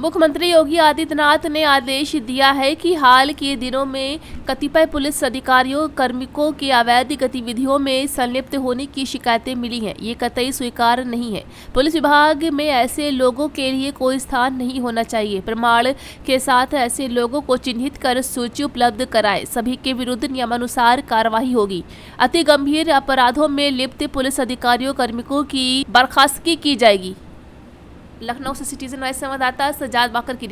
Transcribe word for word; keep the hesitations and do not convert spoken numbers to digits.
मुख्यमंत्री योगी आदित्यनाथ ने आदेश दिया है कि हाल के दिनों में कतिपय पुलिस अधिकारियों कार्मिकों के अवैध गतिविधियों में संलिप्त होने की शिकायतें मिली हैं। ये कतई स्वीकार नहीं है। पुलिस विभाग में ऐसे लोगों के लिए कोई स्थान नहीं होना चाहिए। प्रमाण के साथ ऐसे लोगों को चिन्हित कर सूची उपलब्ध कराएं। सभी के विरुद्ध नियमानुसार कार्रवाई होगी। अति गंभीर अपराधों में लिप्त पुलिस अधिकारियों कार्मिकों की बर्खास्तगी की जाएगी। लखनऊ से सिटीजन वाइस संवाददाता सजाद बाकर की